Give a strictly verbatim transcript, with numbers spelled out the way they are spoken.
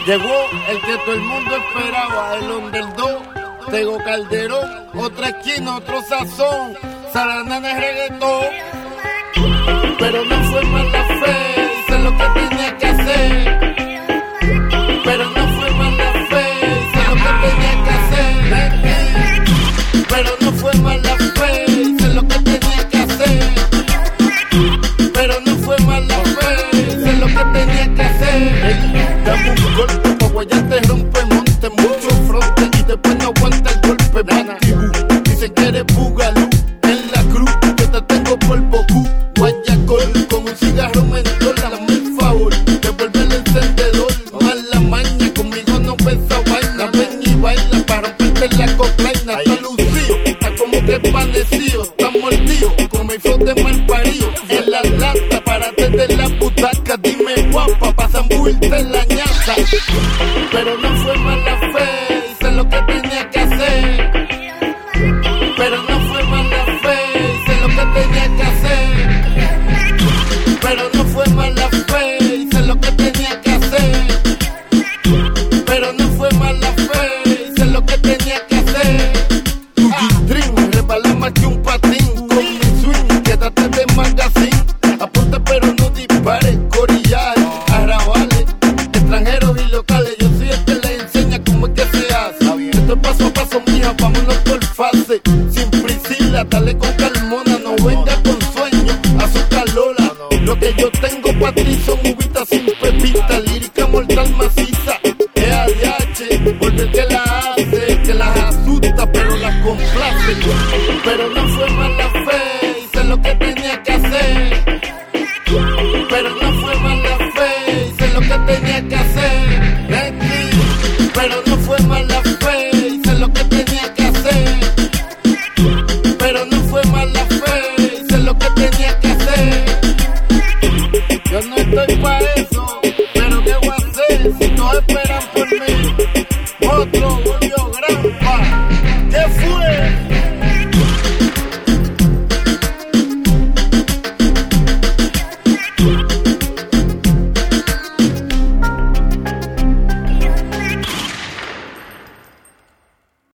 Llegó el que todo el mundo esperaba, el underdog, Tego Calderón, otra esquina, otro sazón, Saranana es reggaetón. Pero no fue mala fe, hice lo que tenía que hacer. Pero no fue mala fe, hice lo que tenía que hacer. Pero no fue mala fe, hice lo que tenía que hacer. Pero no fue mala fe, hice lo que tenía que hacer. Dame un golpe, pa' ya te rompe el monte, mucho fronte y después no aguanta el golpe. Matibú, dice que eres bugalú en la cruz, yo te tengo por Bocú. Guayacol, con un cigarro mentol, dame el favor, devuelve el encendedor. Mala maña, conmigo no pesa vaina, ven y baila para romperte la cocaína. Está lucido, está como que panecido, está mordido, como el flow de mal parido. En la lata, párate de la butaca, dime guapa, pa' zambuirte en la ñata. Pero no fue mala fe, hice lo que tenía que hacer. Pero no fue mala fe, hice lo que tenía que hacer. Pero no fue mala fe, hice lo que tenía que hacer. Pero no fue mala fe, hice lo que tenía que hacer. Tu G-String, resbalé más que un patín. Con mi swing, quédate de magazine. Apunta pero no dispares, corillar, arrabales, extranjeros y locales. Yo soy el que les enseña cómo es que se hace. Esto es paso a paso, mija, vámonos por fase. Sin Priscila, dale con calmona, no venga con sueño, azúcar Lola. Lo que yo tengo pa' ti son uvitas sin pepita, lírica mortal maciza. E A D H, porque el que la hace, que las asusta, pero las complace. Pero no fue mala fe, hice lo que tenía que hacer. Pero no fue mala fe, hice lo que tenía que hacer. Pero no fue mala fe, hice lo que tenía que hacer. Pero no fue mala fe, hice lo que tenía que hacer. Yo no estoy pa' eso.